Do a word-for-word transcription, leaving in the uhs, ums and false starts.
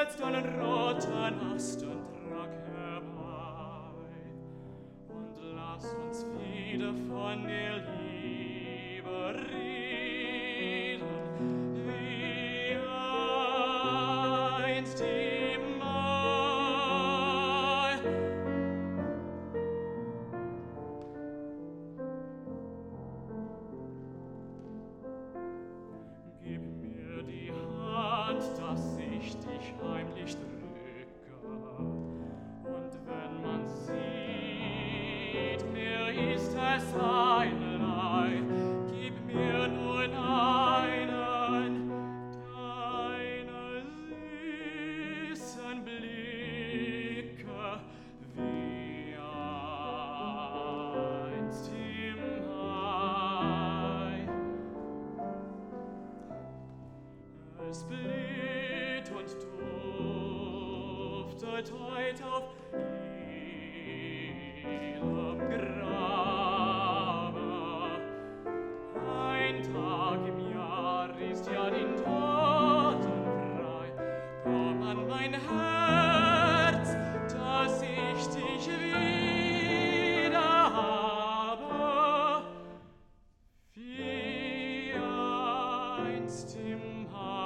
setzt einen roten Ast und trag herbei. Und lass uns wieder von der Liebe reden, wie einst im Mai. Gib mir die Hand, dass ich dich heimlich drücke, und wenn man sieht, mir ist es einerlei, gib mir nur einen deiner süßen Blicke, wie einst im Mai. Es blüht und duftet heut auf ihrem Grabe. Ein Tag im Jahr ist ja den Toten frei. Komm an mein Herz, dass ich dich wieder habe, wie einst im Mai.